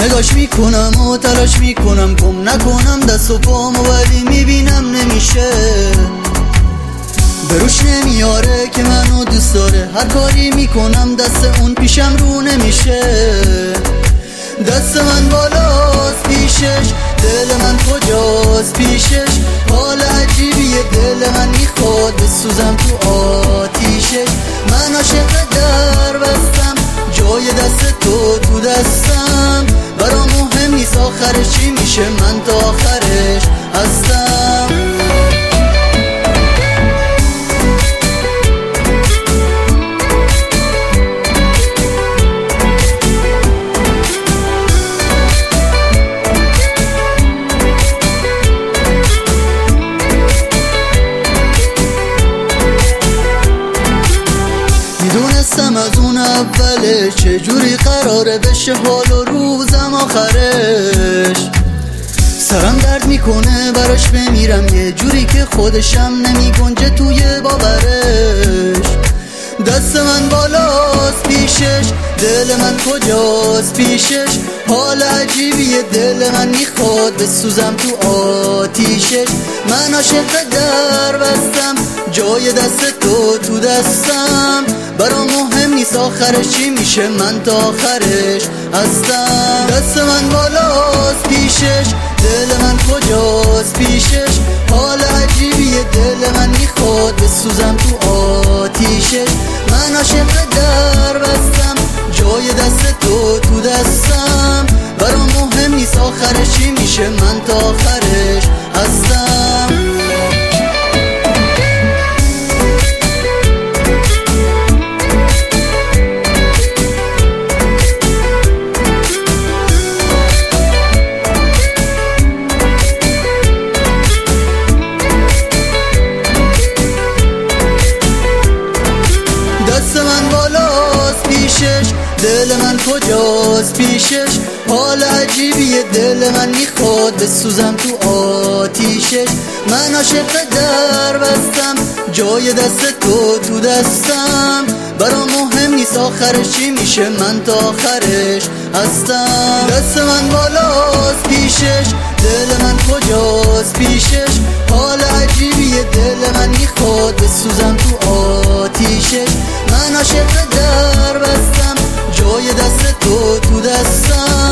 نگاش میکنم و تلاش میکنم گم نکنم دست و پامو، ولی میبینم نمیشه. بروش نمیاره که منو دوست داره، هر کاری میکنم دست اون پیشم رو نمیشه. دست من بالاست پیشش، دل من کجاست پیشش. حال عجیبیه دل من میخواد بسوزم تو آتیشش. من عاشق در بستم، جای دست تو دستم. برام مهم نیست آخرش چی میشه، من تا آخرش هستم. میدونستم از اون اوله چجوری قراره بشه حال و روزم آخرش. سرم درد میکنه براش بمیرم یه جوری که خودشم نمیگنجه توی باورش. دست من بالاست پیشش، دل من کجاست پیشش. حال عجیبیه دل من میخواد بسوزم تو آتیشش. من عاشق در بستم، جای دست تو دستم. برام مهم نیست آخرش چی میشه، من تا آخرش هستم. دست من بالاست پیشش، دل من کجاست پیشش. حال عجیبیه دل من میخواد بسوزم تو آتیشش. من عاشق در بستم، جای دست تو دستم. برام مهم نیست آخرش چی میشه، من تا آخرش هستم. دست من بالاست پیشش، دل من کجاست پیشش. حال عجیبیه دل من میخواد بسوزم تو آتیشش. من عاشق در بستم، جای دست تو دستم. برام مهم نیست آخرش چی میشه، من تا آخرش هستم. دست من بالاست پیشش، دل من کجاست پیشش. حال عجیبیه دل من میخواد بسوزم تو آتیشش. من عاشق در بستم، جای دست تو دستم.